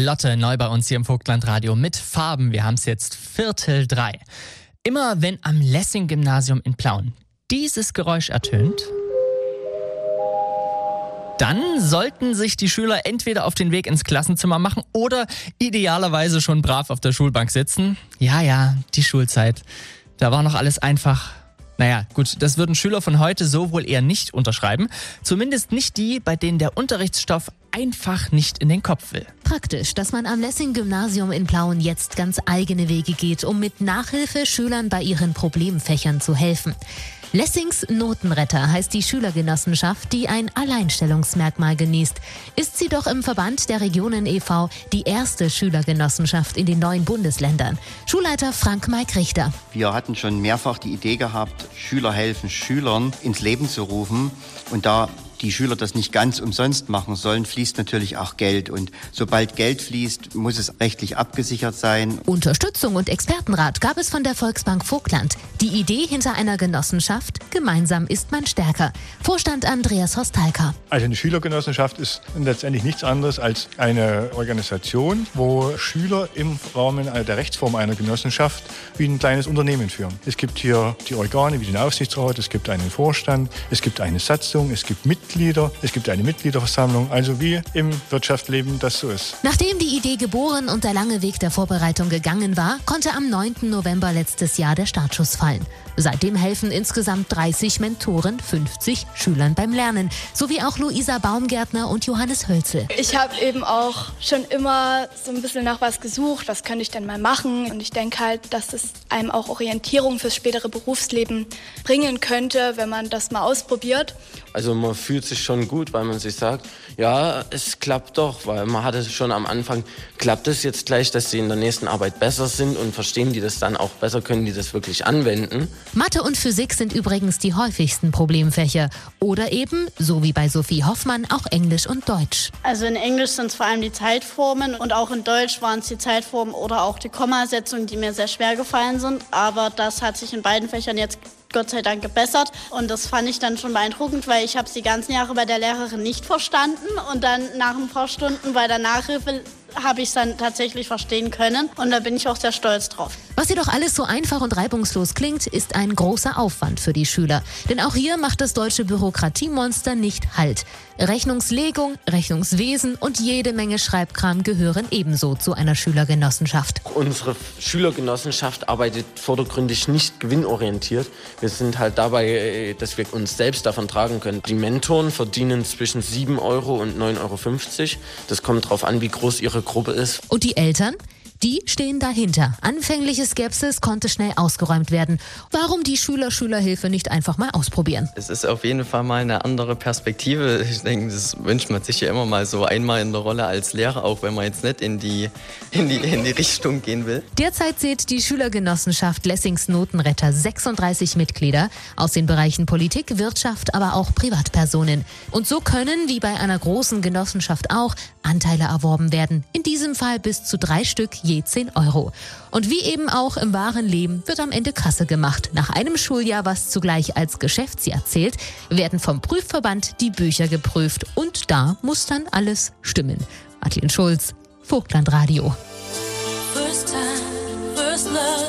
Lotte neu bei uns hier im Vogtlandradio mit Farben. Wir haben es jetzt 2:45. Immer wenn am Lessing-Gymnasium in Plauen dieses Geräusch ertönt, dann sollten sich die Schüler entweder auf den Weg ins Klassenzimmer machen oder idealerweise schon brav auf der Schulbank sitzen. Ja, die Schulzeit. Da war noch alles einfach. Naja, gut, das würden Schüler von heute so wohl eher nicht unterschreiben. Zumindest nicht die, bei denen der Unterrichtsstoff einfach nicht in den Kopf will. Praktisch, dass man am Lessing-Gymnasium in Plauen jetzt ganz eigene Wege geht, um mit Nachhilfe Schülern bei ihren Problemfächern zu helfen. Lessings Notenretter heißt die Schülergenossenschaft, die ein Alleinstellungsmerkmal genießt. Ist sie doch im Verband der Regionen e.V. die erste Schülergenossenschaft in den 9 Bundesländern. Schulleiter Frank-Maik Richter. Wir hatten schon mehrfach die Idee gehabt, Schüler helfen Schülern ins Leben zu rufen. Und da die Schüler das nicht ganz umsonst machen sollen, fließt natürlich auch Geld. Und sobald Geld fließt, muss es rechtlich abgesichert sein. Unterstützung und Expertenrat gab es von der Volksbank Vogtland. Die Idee hinter einer Genossenschaft: gemeinsam ist man stärker. Vorstand Andreas Hostalka. Also eine Schülergenossenschaft ist letztendlich nichts anderes als eine Organisation, wo Schüler im Rahmen der Rechtsform einer Genossenschaft wie ein kleines Unternehmen führen. Es gibt hier die Organe wie den Aufsichtsrat, es gibt einen Vorstand, es gibt eine Satzung, es gibt Mitglieder, es gibt eine Mitgliederversammlung, also wie im Wirtschaftsleben das so ist. Nachdem die Idee geboren und der lange Weg der Vorbereitung gegangen war, konnte am 9. November letztes Jahr der Startschuss fallen. Seitdem helfen insgesamt 30 Mentoren 50 Schülern beim Lernen, sowie auch Luisa Baumgärtner und Johannes Hölzel. Ich habe eben auch schon immer so ein bisschen nach was gesucht, was könnte ich denn mal machen? Und ich denke halt, dass das einem auch Orientierung fürs spätere Berufsleben bringen könnte, wenn man das mal ausprobiert. Also man fühlt sich schon gut, weil man sich sagt, ja, es klappt doch, weil man hatte schon am Anfang, klappt es jetzt gleich, dass sie in der nächsten Arbeit besser sind und verstehen die das dann auch besser, können die das wirklich anwenden. Mathe und Physik sind übrigens die häufigsten Problemfächer. Oder eben, so wie bei Sophie Hoffmann, auch Englisch und Deutsch. Also in Englisch sind es vor allem die Zeitformen und auch in Deutsch waren es die Zeitformen oder auch die Kommasetzungen, die mir sehr schwer gefallen sind. Aber das hat sich in beiden Fächern jetzt Gott sei Dank gebessert. Und das fand ich dann schon beeindruckend, weil ich habe es die ganzen Jahre bei der Lehrerin nicht verstanden. Und dann nach ein paar Stunden bei der Nachhilfe habe ich es dann tatsächlich verstehen können. Und da bin ich auch sehr stolz drauf. Was jedoch alles so einfach und reibungslos klingt, ist ein großer Aufwand für die Schüler. Denn auch hier macht das deutsche Bürokratiemonster nicht Halt. Rechnungslegung, Rechnungswesen und jede Menge Schreibkram gehören ebenso zu einer Schülergenossenschaft. Unsere Schülergenossenschaft arbeitet vordergründig nicht gewinnorientiert. Wir sind halt dabei, dass wir uns selbst davon tragen können. Die Mentoren verdienen zwischen 7 Euro und 9,50 Euro. Das kommt darauf an, wie groß ihre Gruppe ist. Und die Eltern? Die stehen dahinter. Anfängliche Skepsis konnte schnell ausgeräumt werden. Warum die Schülerhilfe nicht einfach mal ausprobieren? Es ist auf jeden Fall mal eine andere Perspektive. Ich denke, das wünscht man sich ja immer mal so einmal in der Rolle als Lehrer, auch wenn man jetzt nicht in die Richtung gehen will. Derzeit zählt die Schülergenossenschaft Lessings Notenretter 36 Mitglieder aus den Bereichen Politik, Wirtschaft, aber auch Privatpersonen. Und so können, wie bei einer großen Genossenschaft auch, Anteile erworben werden. In diesem Fall bis zu 3 Stück je 10 Euro. Und wie eben auch im wahren Leben wird am Ende Kasse gemacht. Nach einem Schuljahr, was zugleich als Geschäftsjahr zählt, werden vom Prüfverband die Bücher geprüft. Und da muss dann alles stimmen. Martin Schulz, Vogtlandradio. First time, first love.